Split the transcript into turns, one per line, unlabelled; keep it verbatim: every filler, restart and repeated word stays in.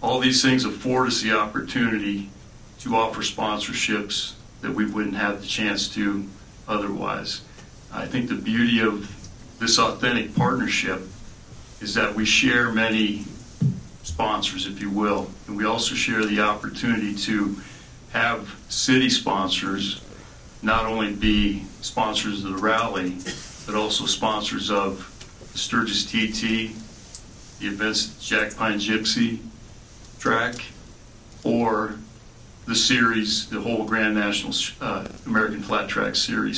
all these things afford us the opportunity to offer sponsorships that we wouldn't have the chance to otherwise. I think the beauty of this authentic partnership is that we share many sponsors, if you will, and we also share the opportunity to have city sponsors not only be sponsors of the rally, but also sponsors of the Sturgis T T, the events at the Jack Pine Gypsy track, or the series, the whole Grand National uh, American Flat Track Series.